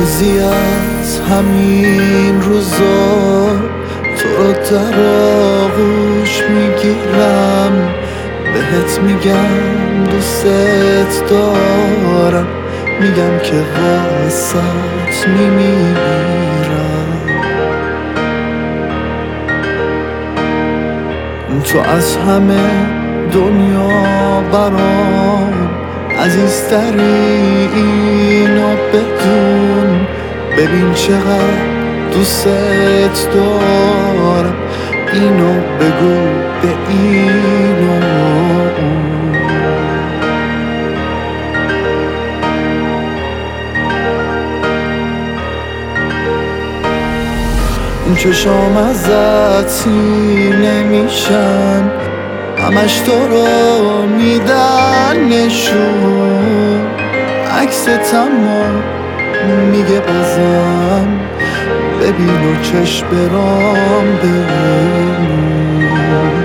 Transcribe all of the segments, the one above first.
روزی از همین روزا تو رو در آغوش میگیرم، بهت میگم دوست دارم، میگم که واسط میمیرم. تو از همه دنیا برام عزیزتری، اینو بدون. ببین چقدر دوست دارم، اینو بگو به اینو. این چشام ازت سیر نمیشن، همش تو رو میدن نشون. عکستمو میگه بازم ببین و چشم برام بمون.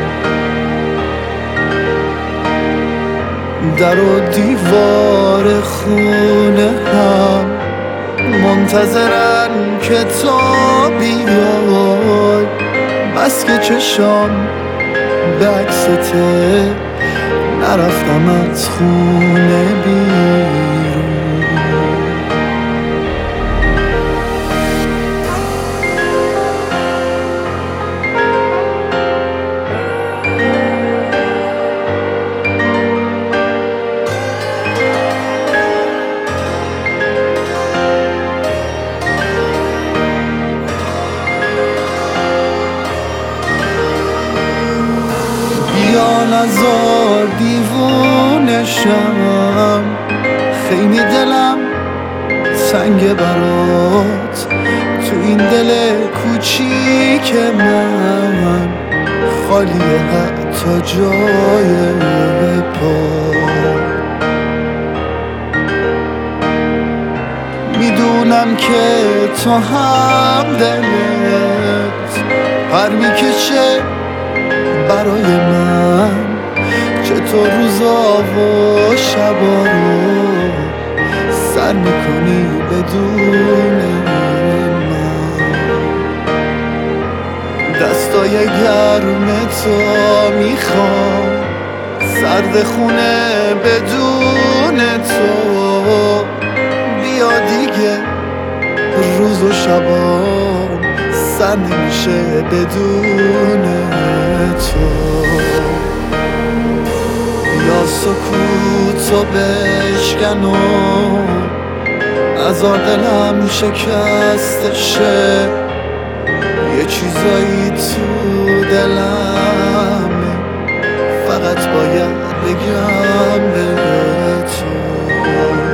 در و دیوار خونه هم منتظرن که تو بیای، بس که چشام به عکسته نرفتم از خونه بیرون. بیا نزار دیوونشم، خیلی دلم سنگ برات. تو این دل کوچیک من خالیه حتی جای پا. میدونم که تو هم دلت پر میکشه برای من، چطور روزا و شبا رو سر میکنی بدون من. دستای گرم تو میخوام، سرد خونه بدون تو. بیا دیگه روز و شبام سر نمیشه بدون تو. یا سکوتو بشکن و نزار دلم شکستشه. یه چیزایی تو دلمه، فقط باید بگم به تو.